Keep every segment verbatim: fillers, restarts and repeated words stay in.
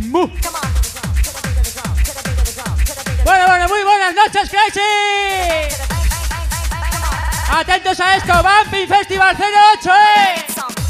Mu. Bueno, bueno, muy buenas noches, Crazy. Atentos a esto, Bumping Festival cero ocho, eh.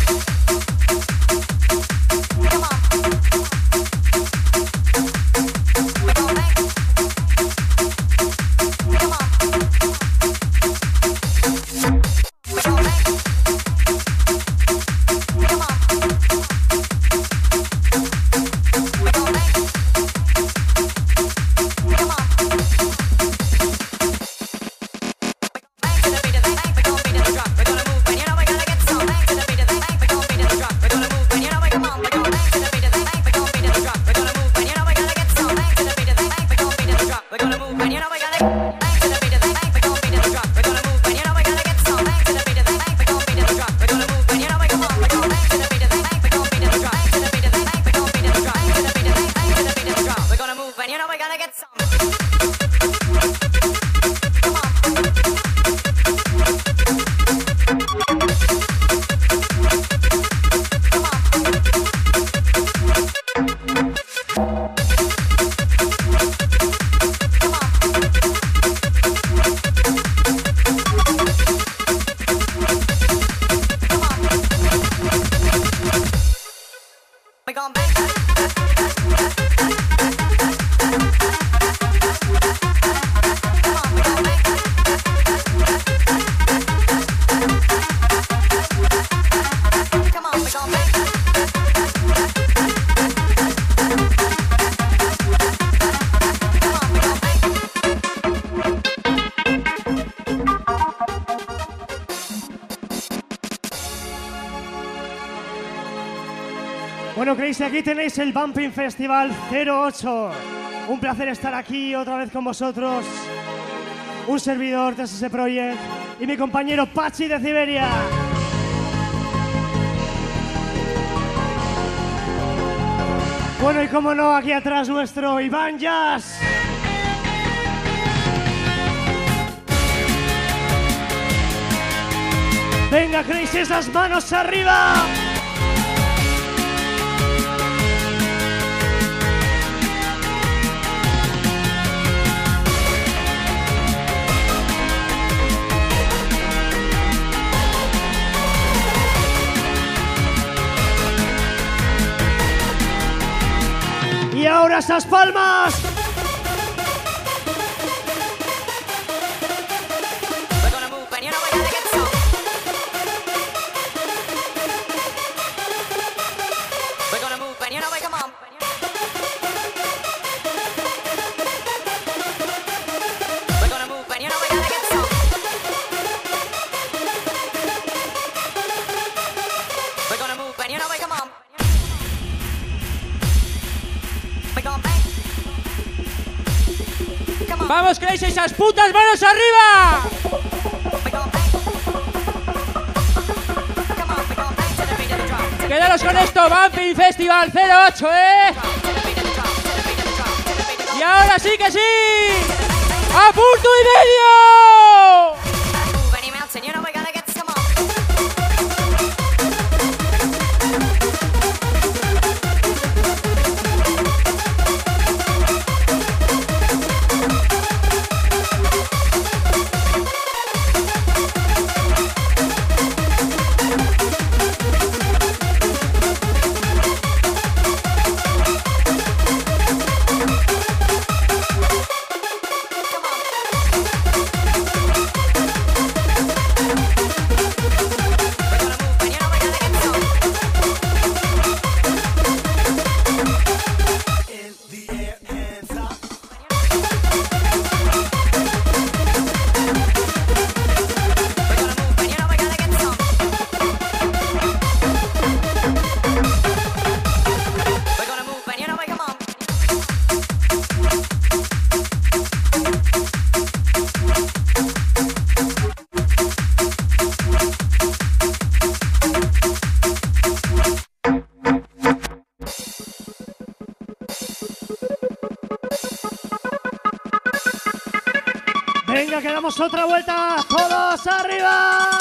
Bueno, Crazy, aquí tenéis el Bumping Festival cero ocho. Un placer estar aquí otra vez con vosotros. Un servidor de ese Project y mi compañero Pachi de Siberia. Bueno, y como no, aquí atrás nuestro Iván Jazz. Venga, Crazy, esas manos arriba. Y ahora esas palmas. ¡Vamos, Crazy! ¡Esas putas manos arriba! Quedaros con esto, Bumping Festival cero ocho, ¿eh? Y ahora sí que sí, ¡a punto y medio! Venga, que damos otra vuelta. ¡Todos arriba!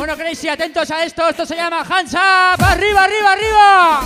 Bueno, Crazy, atentos a esto. Esto se llama Hands Up. ¡Arriba, arriba, arriba!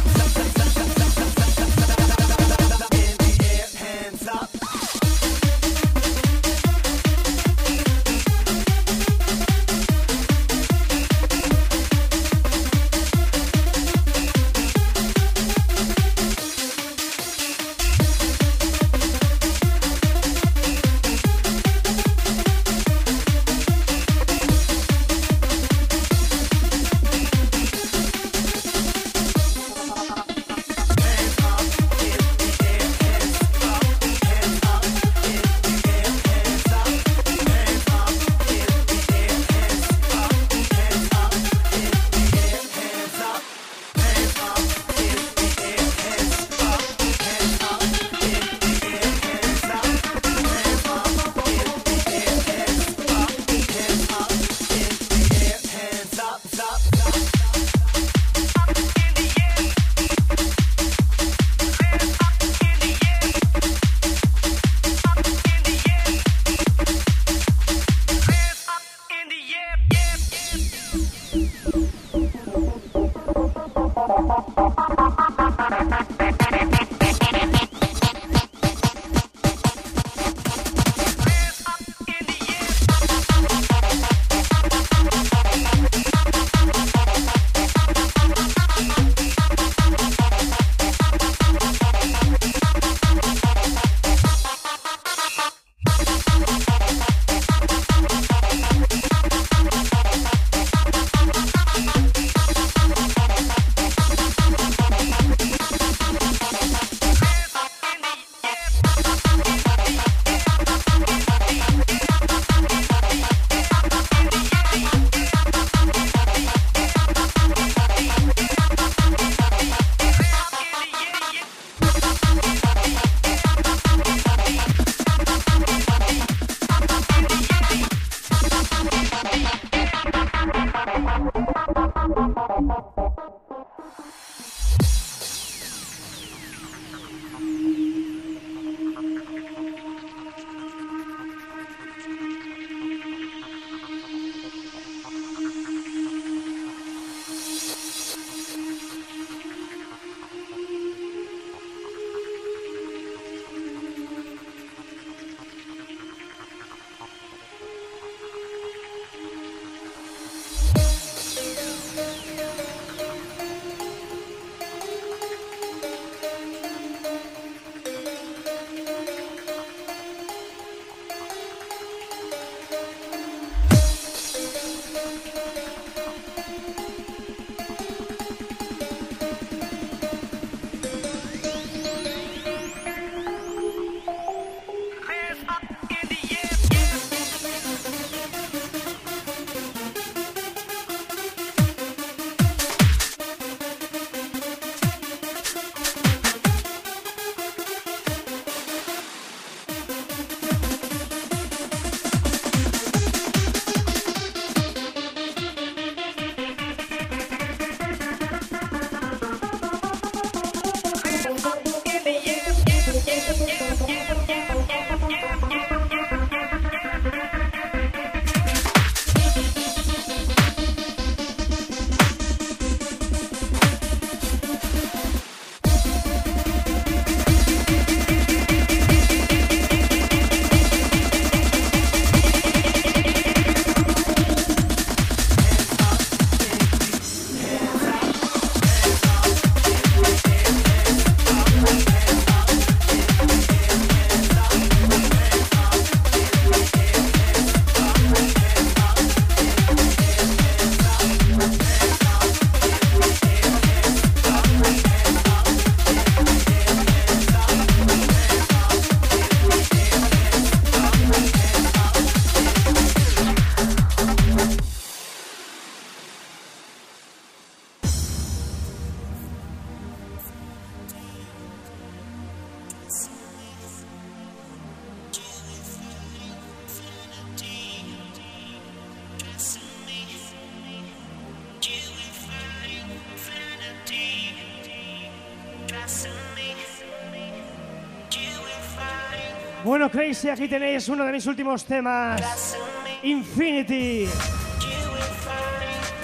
Bueno, Crazy, aquí tenéis uno de mis últimos temas, Infinity.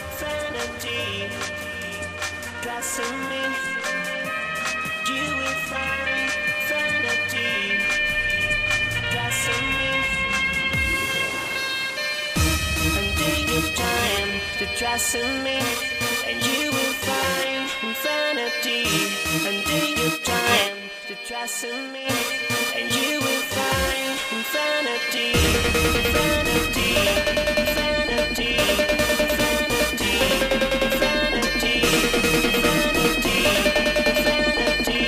dressing me. You will find vanity dressing me. And take your time to dressing me, and you will find vanity. And take your time to dressing me, and you will find vanity, vanity, vanity, vanity, vanity, vanity, vanity,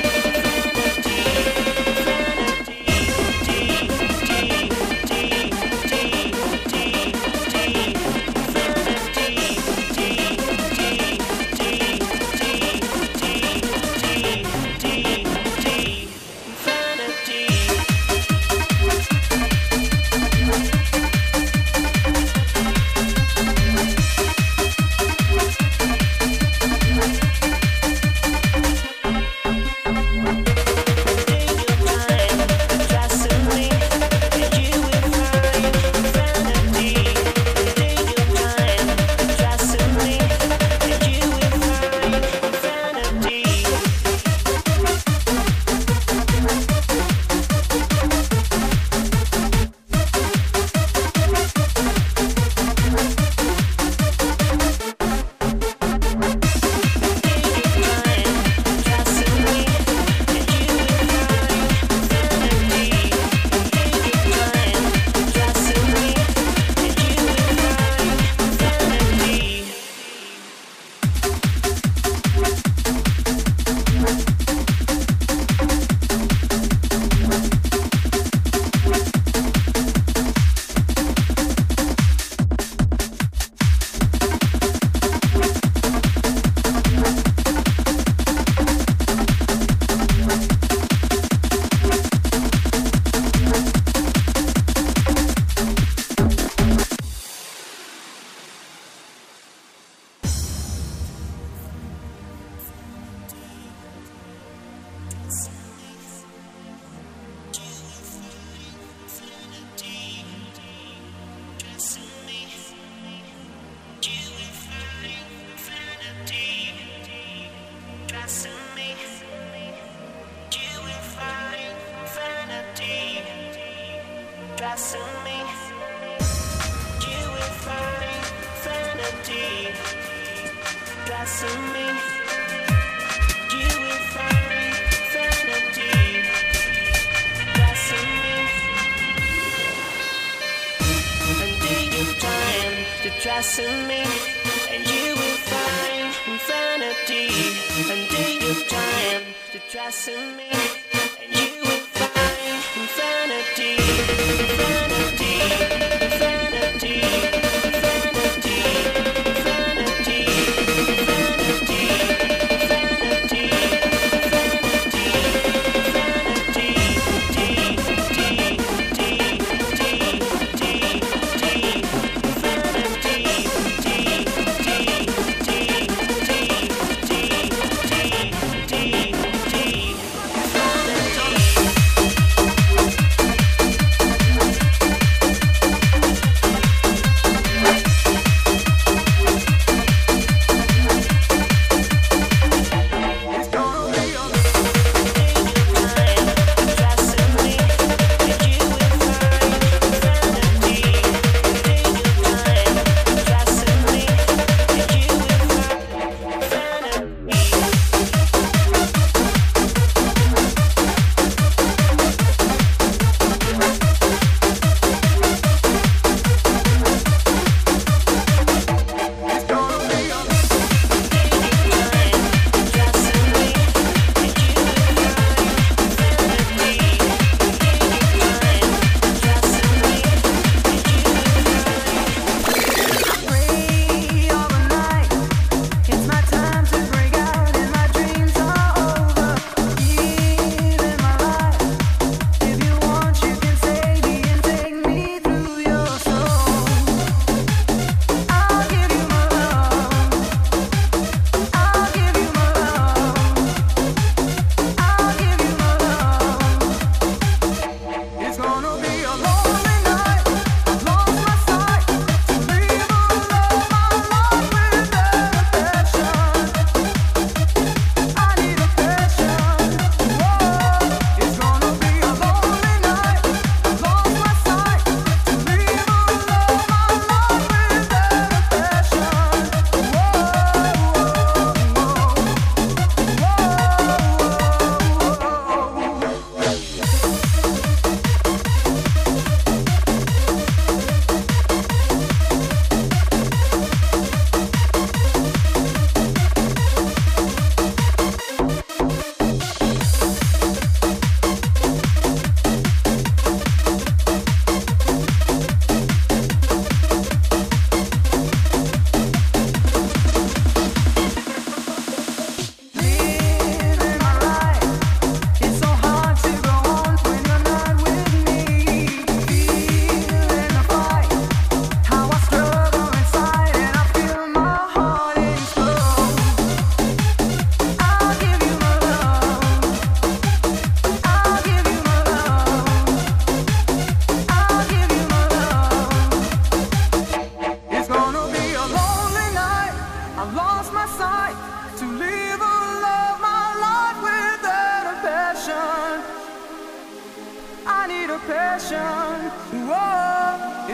dressing me, and you will find vanity. And take your time to dressing me, and you will find vanity, vanity, vanity, vanity, vanity, vanity, vanity, vanity.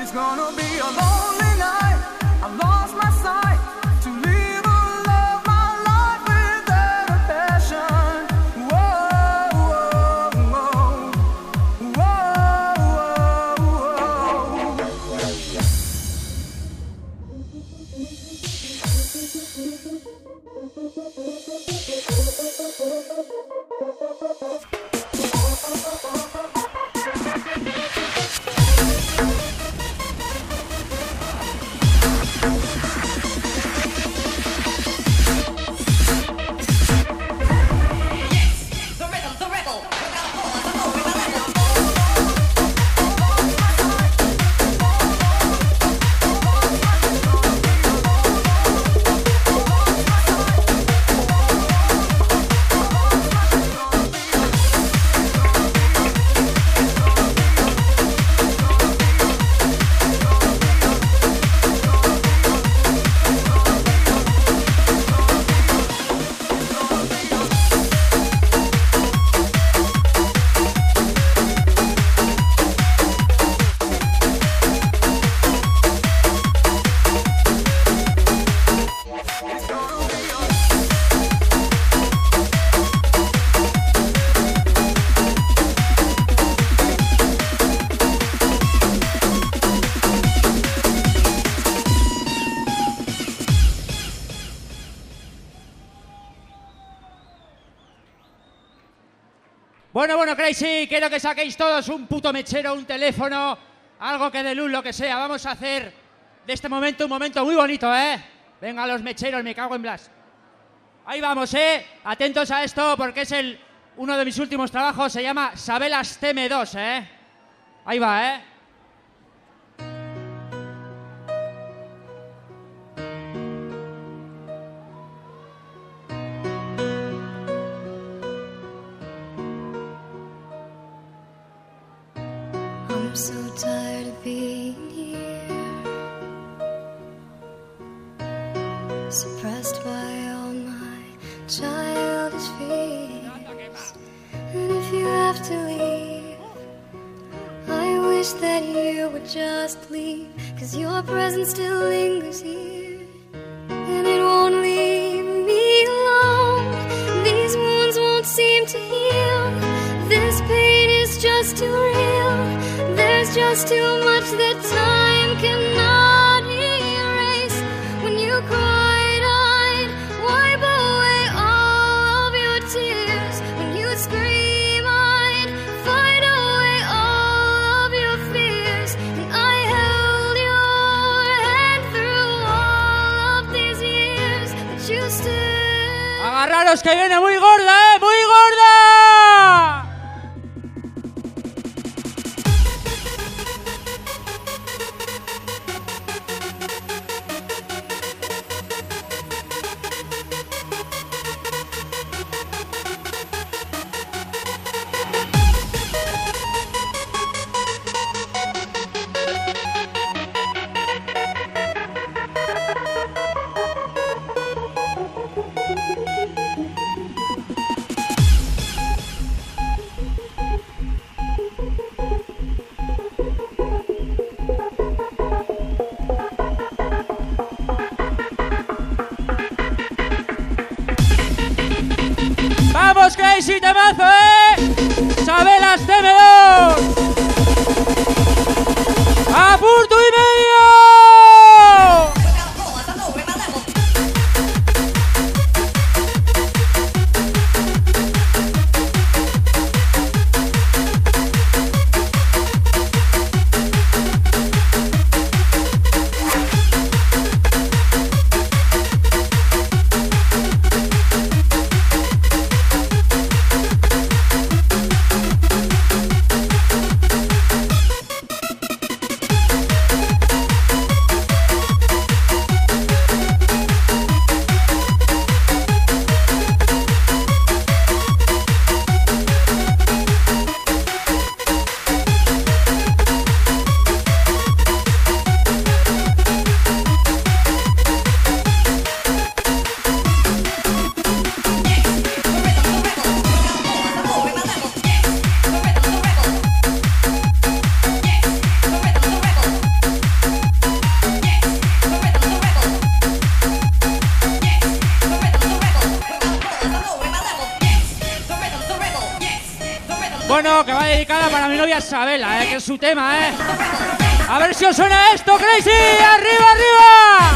It's gonna be a lonely night. I've lost my sight to live a love my life without a passion. Whoa, whoa, whoa, whoa, Bueno, bueno, Crazy, quiero que saquéis todos un puto mechero, un teléfono, algo que de luz, lo que sea. Vamos a hacer de este momento un momento muy bonito, ¿eh? Venga, los mecheros, me cago en Blas. Ahí vamos, ¿eh? Atentos a esto porque es el uno de mis últimos trabajos, se llama Sabelas T M dos, ¿eh? Ahí va, ¿eh? I'm so tired of being here, suppressed by all my childish fears. And if you have to leave, I wish that you would just leave, 'cause your presence still lingers here, and it won't leave me alone. These wounds won't seem to heal. This pain is just too real. There's just too much that time cannot erase. When you cried, I'd wipe away all of your tears. When you scream, I'd fight away all of your fears. And I held your hand through all of these years, but you still... Agarraros que viene muy gorda, ¿eh? ¡Muy gorda! ¡Vamos, Crazy, temazo, eh! ¡Sabelas T M dos! ¡A punto y medio! novia Sabela, eh, que es su tema, eh. A ver si os suena esto, Crazy. ¡Arriba, arriba!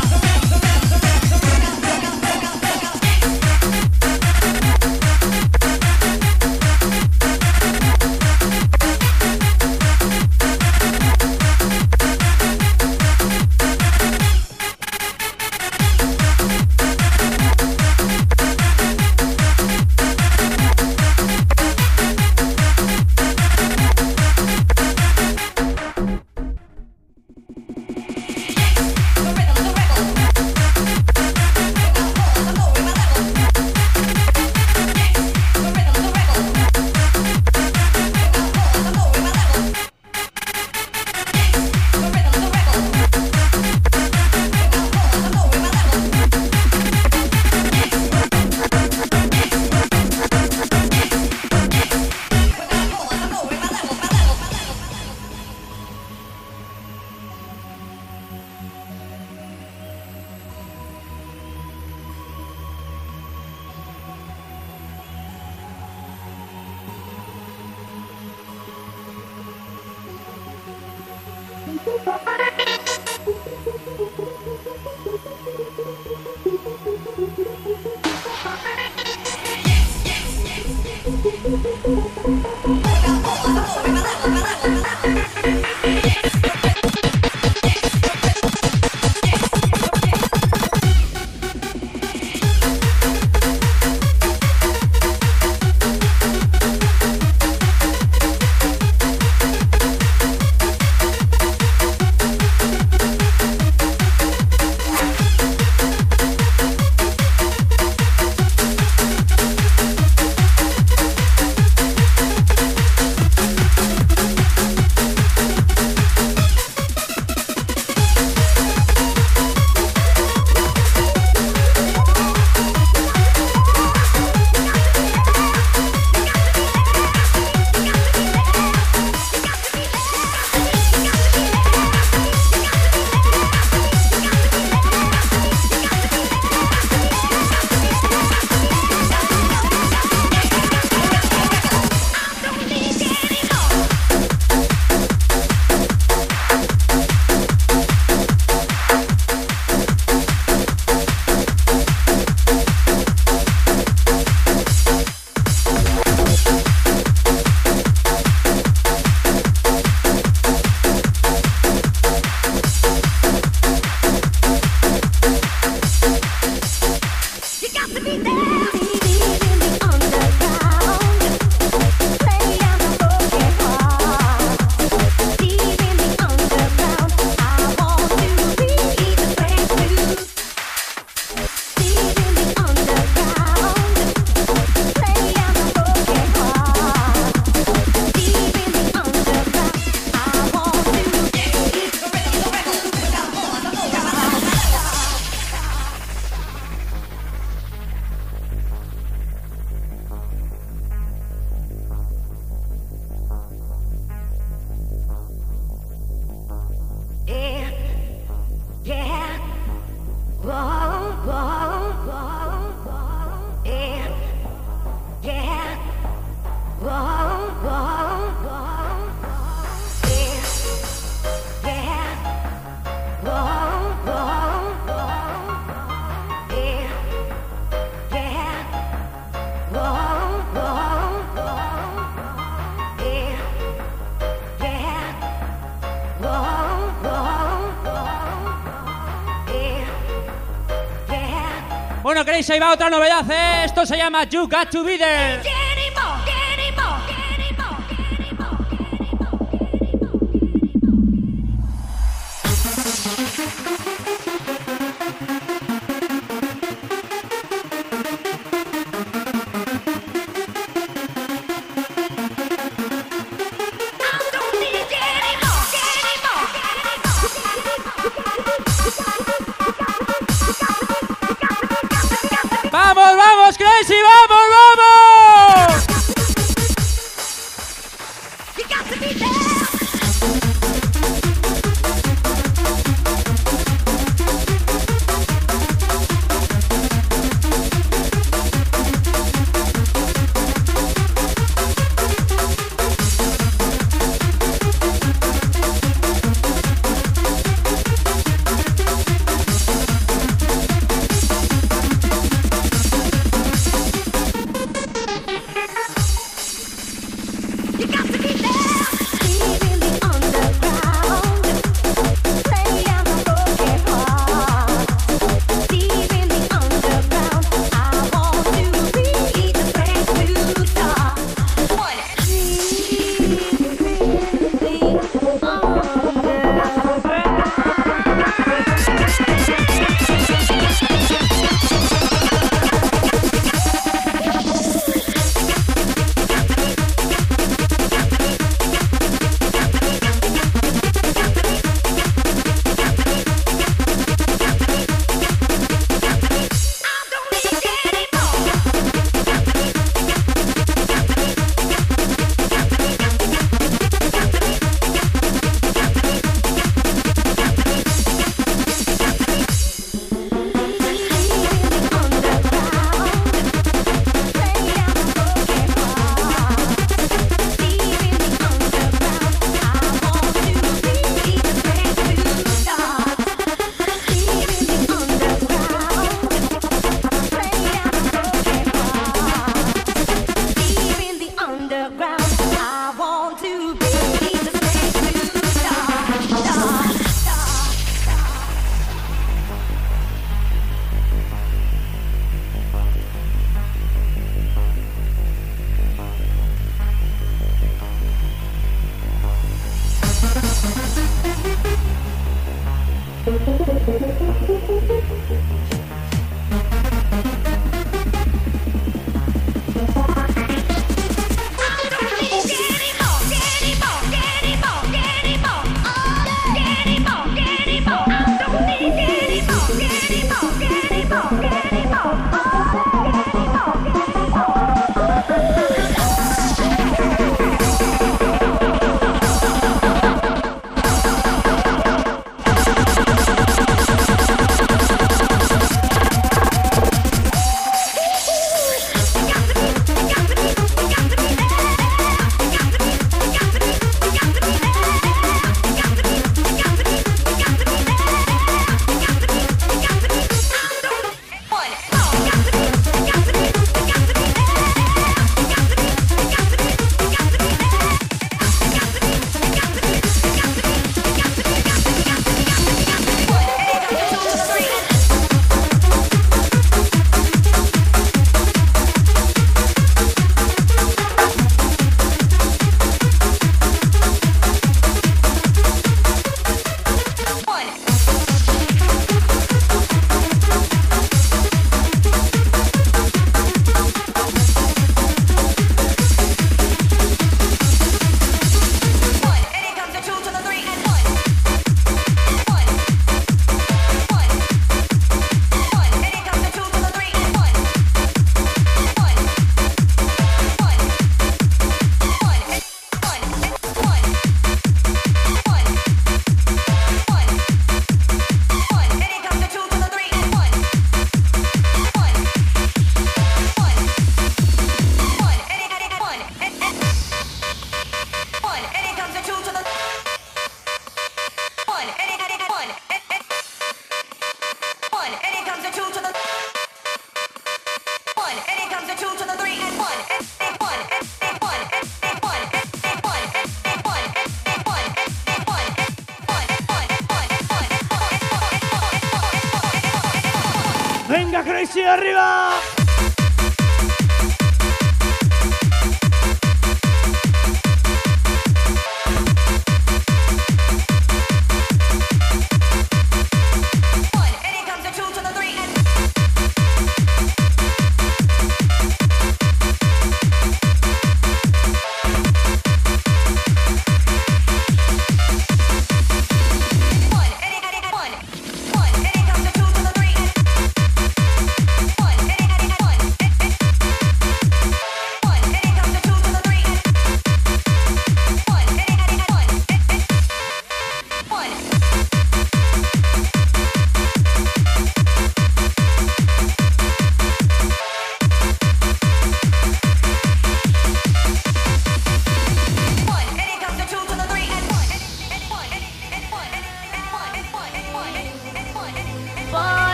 Bueno, queréis, ahí va otra novedad, ¿eh? Esto se llama You Got to Be There. ¡Vamos, vamos, Crazy! ¡Vamos, vamos! Venga, Crazy, arriba. One,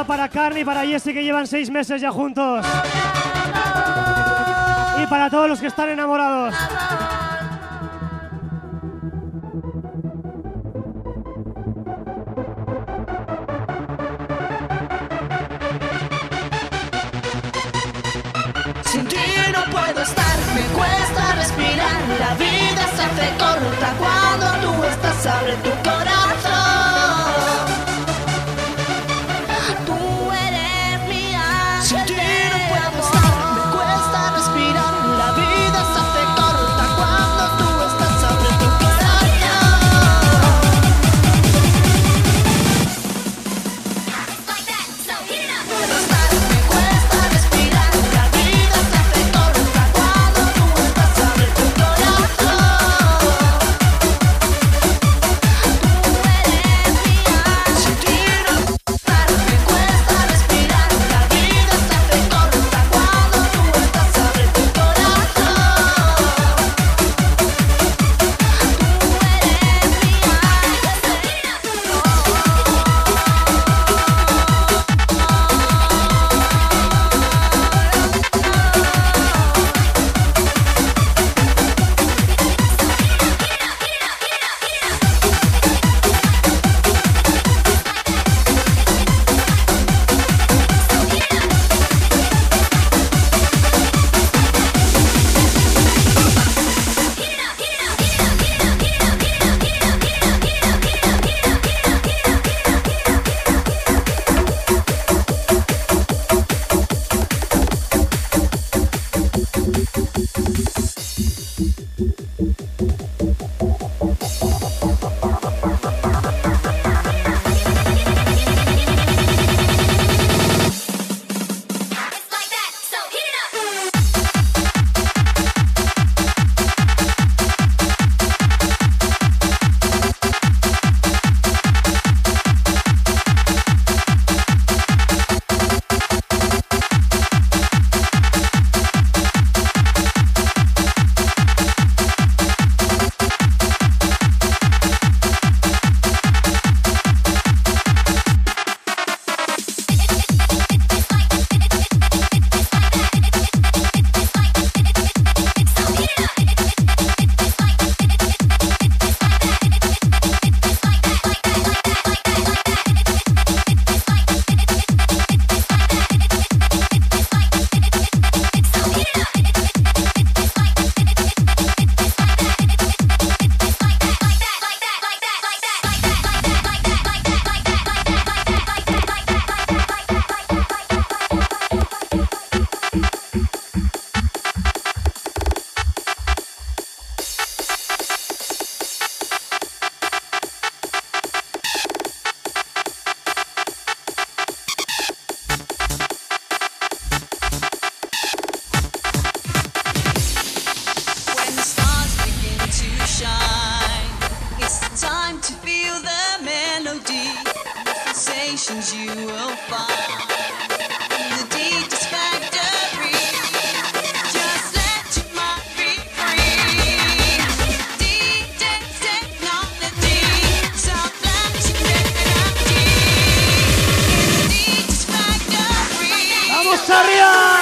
va para Carly y para Jesse, que llevan seis meses ya juntos. Y para todos los que están enamorados. Sin ti no puedo estar, me cuesta respirar. La vida se hace corta cuando tú estás, abre tu corazón. Tú eres mi ángel. Sin ti no puedo estar, me cuesta respirar. La vida se hace corta cuando tú estás, abre tu corazón. Puedo estar, me cuesta respirar. La vida se hace corta cuando tú estás, abre tu corazón. sensations you will find in the deepest factory. Just let your mind be free. D-Dance technology, self-flashing energy in the deepest factory. ¡Vamos arriba!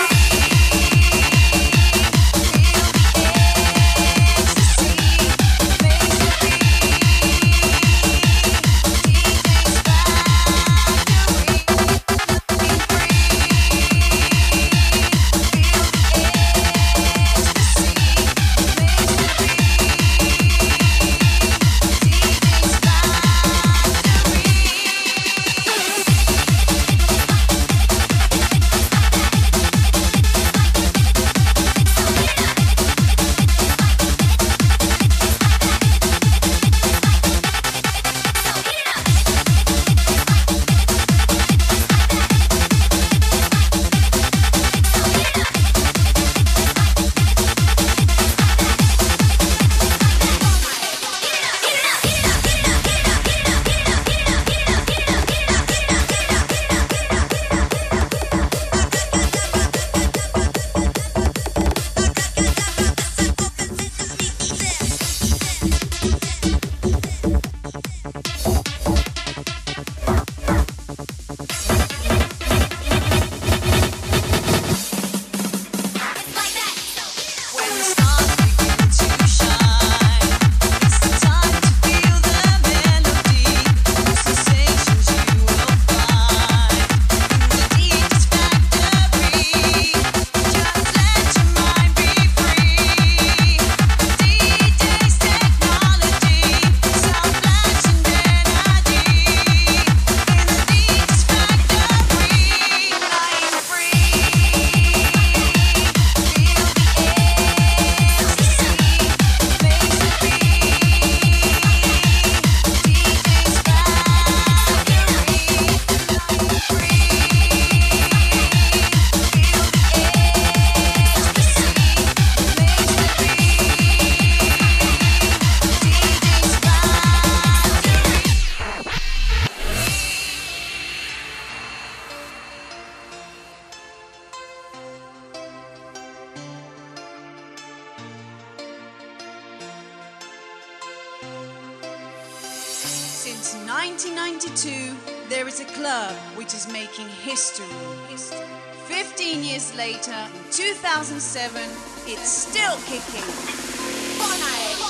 Since nineteen ninety-two, there is a club which is making history. fifteen years later, in two thousand seven, it's still kicking. Bonaire.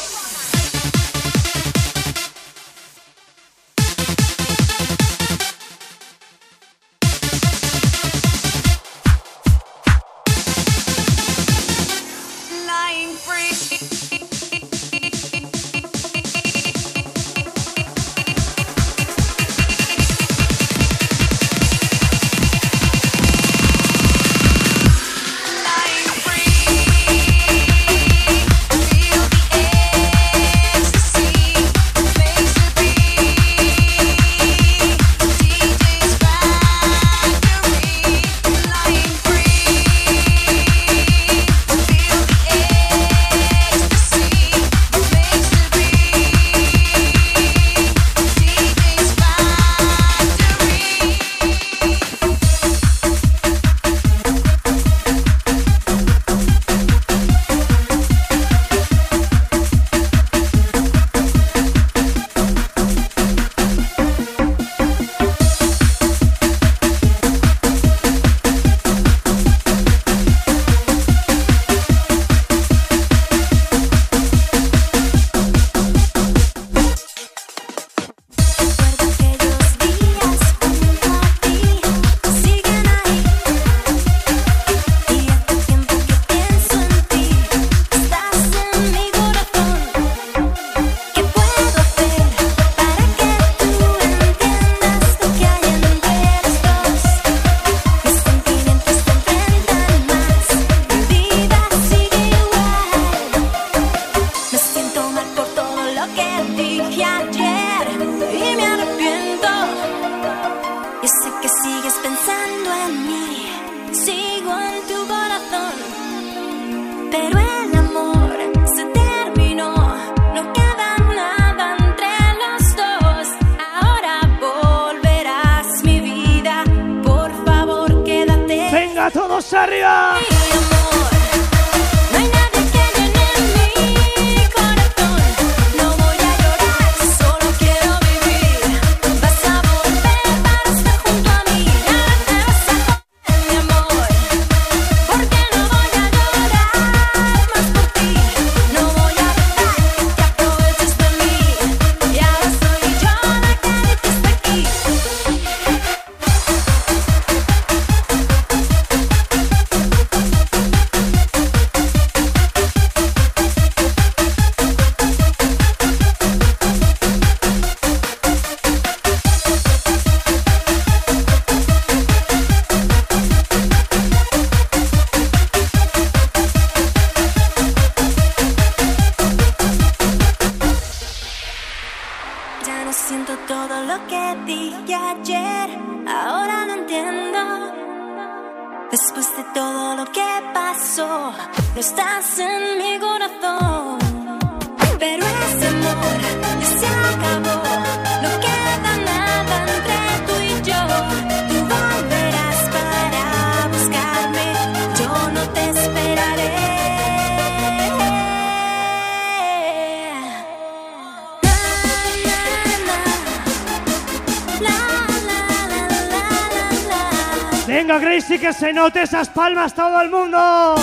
Flying free. ¡Todos arriba! Siento todo lo que dije ayer, ahora no entiendo. Después de todo lo que pasó, no estás en mi corazón. Pero ese amor ya se acabó, no queda nada entre tú y yo. Tú volverás para buscarme, yo no te esperaré. Venga, Gracie, que se note esas palmas todo el mundo.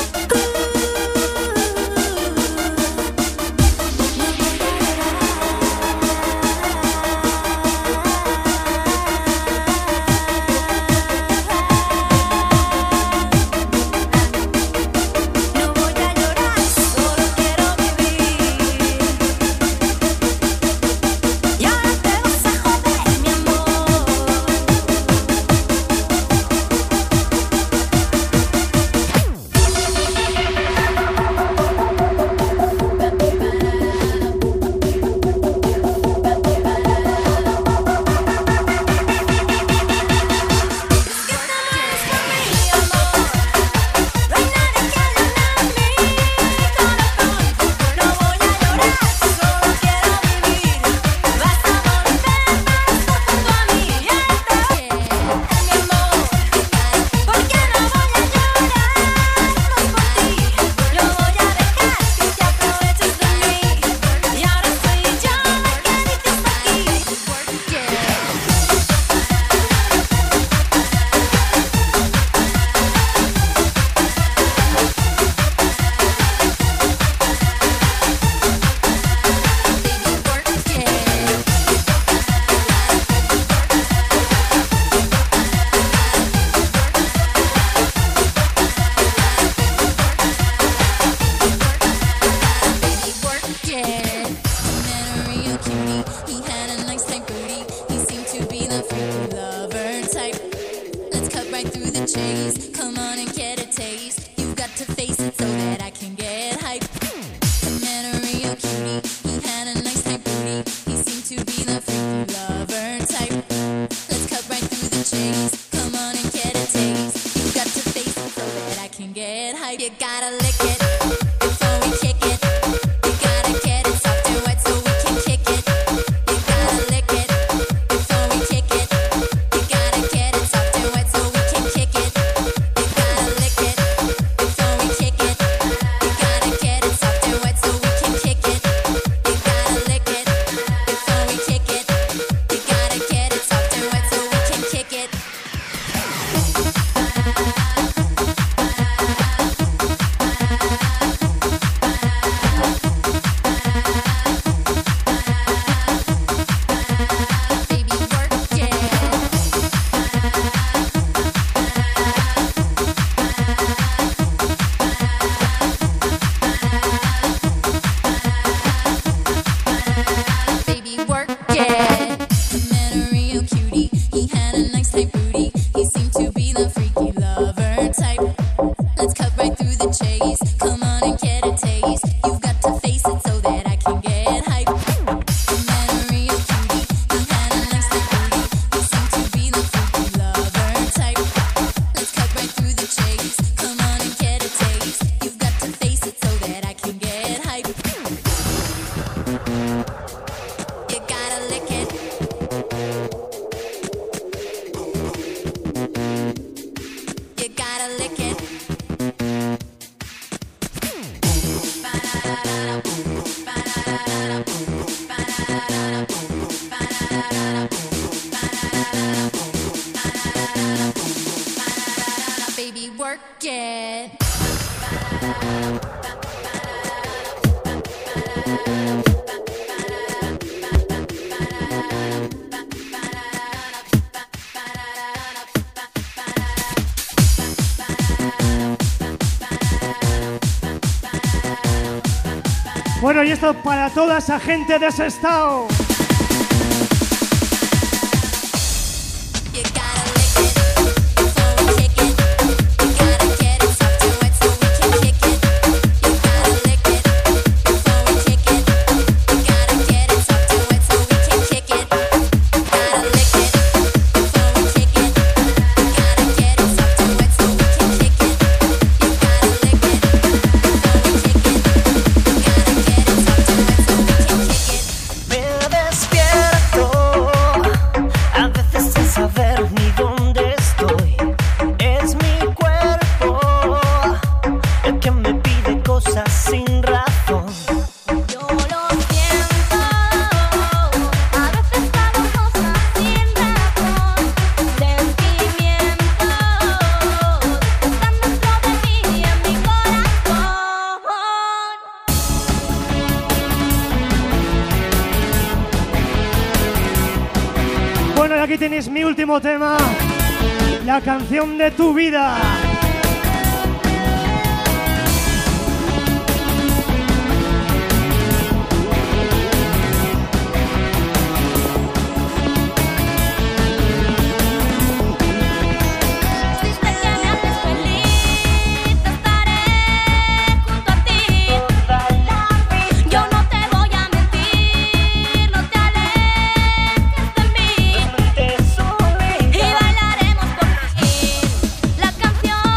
on and get a taste. You've got to face it so that I can get hype. I met a real cutie, he had a nice tight booty. He seemed to be the freaky lover type. Let's cut right through the chase. Come on and get a taste. You've got to face it so that I can get hype. You gotta lick it before we kick it. You gotta get it soft and wet so we can kick it. You gotta lick it before we kick it. You gotta get it soft and wet so we can kick it. You gotta lick it before we kick it. You gotta get it soft and wet so we can kick it. You gotta lick it before we kick it. You gotta get it soft and wet so we can kick it. Baby, work it. Baby, work it. I met a real cutie. He had a nice tight booty. He seemed to be the freaky lover type. Let's cut right through the chase. Come on and get a taste. You've got to face it so that I can get hype. I met a real cutie. He had a nice tight booty. He seemed to be the freaky lover type. Let's cut right through the chase. Come on and get a taste. You've got to face it so that I can get hype. You gotta lick it. You gotta lick it. Baby, work it. Bueno, y esto para toda esa gente de Sestao. You gotta lick it before we kick it. You gotta get it soft and wet so we can kick it. You gotta lick it before we kick it. You gotta get it soft and wet so we can kick it. You gotta lick it before we kick it. You gotta get it soft and wet so we can kick it. You gotta lick it before we kick it. You gotta get it soft and wet so we can kick it. Me despierto a veces sin saber ni dónde estoy. Es mi cuerpo el que me pide cosas sin razón. Yo lo siento, a veces hago cosas sin razón. Sentimientos están dentro de mí y en mi corazón. Bueno, y aquí tenéis mi último tema, la canción de tu vida. Si sé que me haces feliz, estaré junto a ti. Yo no te voy a mentir, no te alejes de mí. Y bailaremos por fin la canción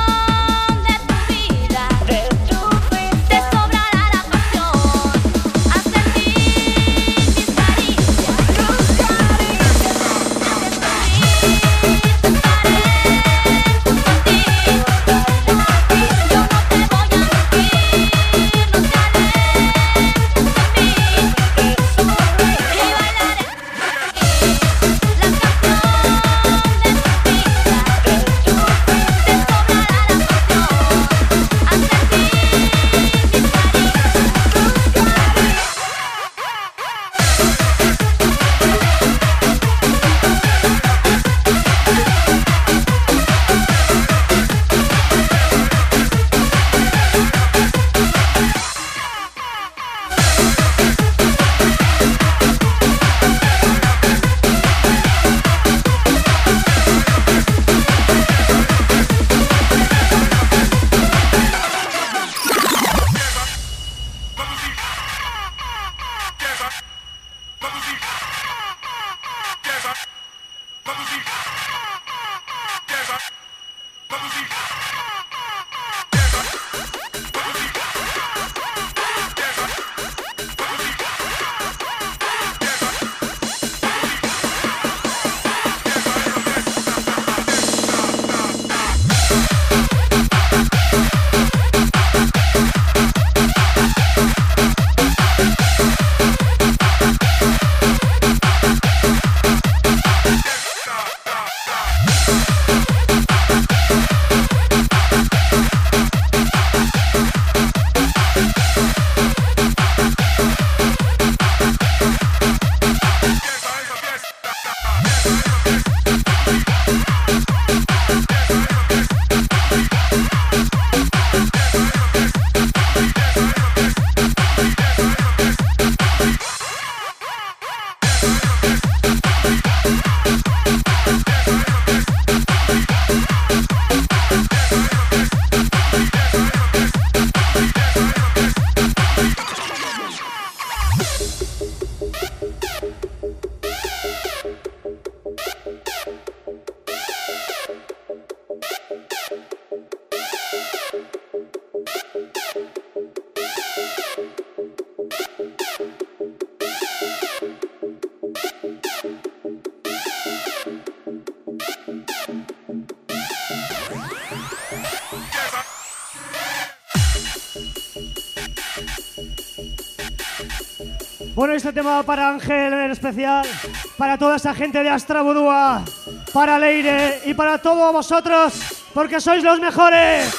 Bueno, este tema va para Ángel en especial, para toda esa gente de Astrabudúa, para Leire y para todos vosotros, porque sois los mejores.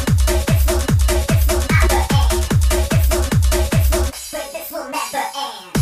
But this will never end.